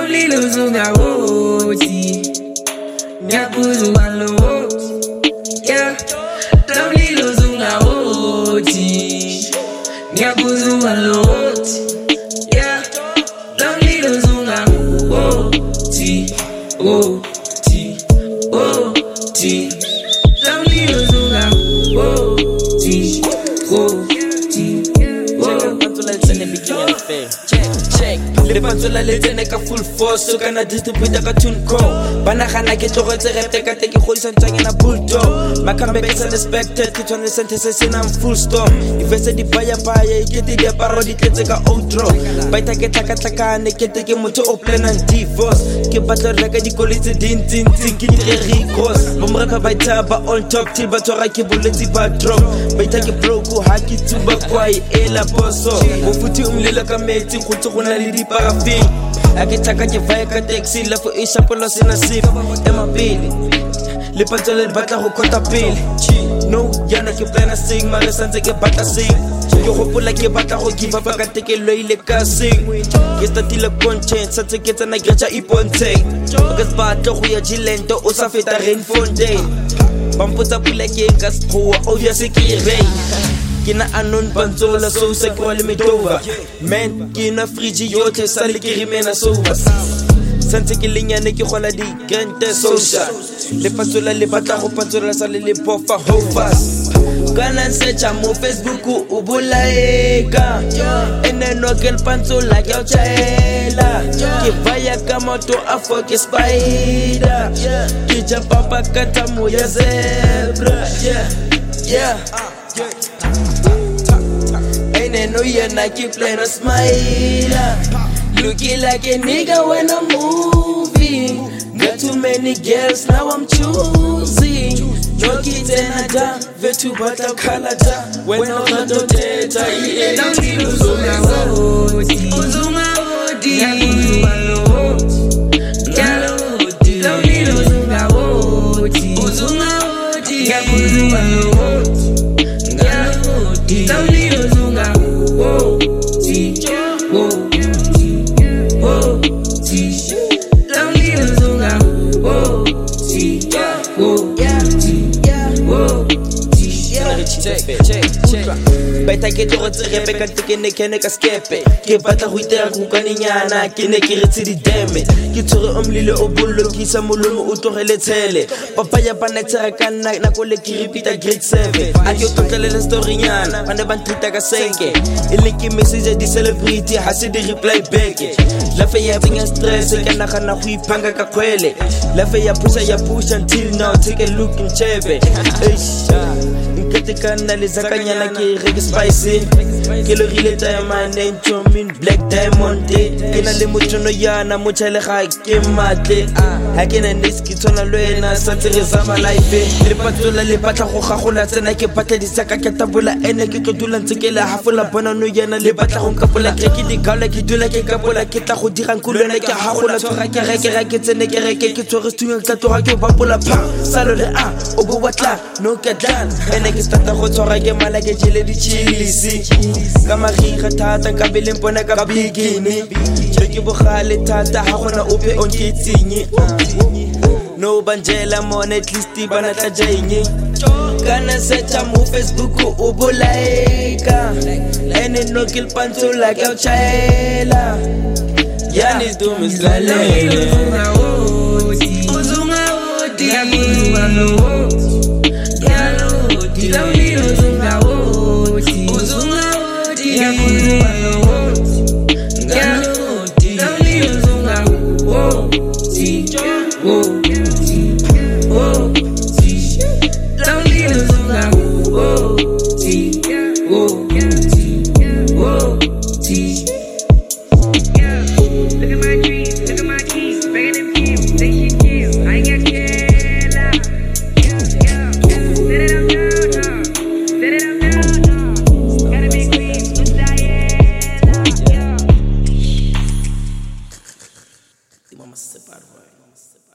Lomlilo zunga woti, nyakuzu waloti, yeah. Lomlilo zunga woti, nyakuzu waloti, yeah. Lomlilo zunga woti, woti, woti. Lomlilo zunga woti, woti, woti. Check. Le panzola le tsene ka full force so kana distributor ka tune co bana gana ke tlogetse repte ka te ke godisa ntsang na bulldog makambe ke unexpected ke tsone sentence se nam full stop ifese di baya ke di paro di tletse ka outro baita ke tlaka ke te ke motho o plan and divorce ke batla reka di koletse dintsi ke di recross bo mrepa baita ba on top till ba tsora ke boletse ba drop baita ke broke ha ke tsuba kwai ela boso mo futhi umlela ka metsi go tsogona le di paraffin ake taka ke vaya ka taxi la fo e shapola sena sip emapele le patsola le batla go khota pele no yana ke plana sing mara santse ke batla sing ke gopola ke batla go give up ka tekelo ile ka sing ke statile content santse ke tsena ke tsa iponte ke batla go ya jilento o sa feta Rainfontaine bampotsa pula ke ka sqoa obviously ke rain Kina anon panzola so se kwale metova man kina friji yote sale ke rimena soba santse ke lenyane ke gola di gente social le panzola le batla go panzola sale le bofa hofas kana searcha mo Facebook o bolaeka eneno ke el panzola ke o chaela ke vaya ka moto a fuck spider ke jumpa pa kata mo ya zebra yeah no yeah, I keep playing a smile. Looking like a nigga when I'm moving. Got too many girls, now I'm choosing. No kids and a da, vetu bata kalata. When I'm not a data, yeah, don't you Uzunga woti, Uzunga woti, don't need Uzunga woti, Uzunga woti, don't need Uzunga woti, Baita ke togetse repe ka tekene kene ka skepe ke batla go itera go kanenyana ke ne ke retse di deme ke tshore omlile o bollo kisa molomo o tlogele tshele papa ya bana tsara ka nna ko le ke repeat grade 7 a ke tlotlele story nyana bana ba ntita ka senke ile ke message di celebrity ha se di reply back la fe ya benya stress ke na gana go ipanga ka khwele la fe ya push until now take a look in chebe Kana le zakanyana ke reg spicy ke lo rile taya mane chomin black diamond ke na le mothono yana mo tshele ga ke matle ha ke na neski tsona lwena sa tsireza ma life le patlola le batla go gagola tsena ke batla di saka ke tabola ene ke tlodola ntse ke le hafola bona no yana le batla go kapola ke di gala ke dula ke kapola ke tla go dira nkulwana ke hagola tsora ke reke tsene ke reke ke tsore stunya tla tloga ke bapola pa salo le o bo watla no ke dan ene ke stata go tsora ke mala ke jele di chilisi ka mariga thata ka beleng bona ka bigini ke bogale thata ha gona ope on ke tsinyi no banjela mona at least bana tla jainye kana searcha mo Facebook o bolaeka ene no kill panzola ke o chaela yani dume zalele Uzunga woti Look at my dreams, look at my keys, begging them kids, they shit kills. I ain't got killer. Set it up down, set it up down. Gotta be queen, Miss Diana. Mama separou.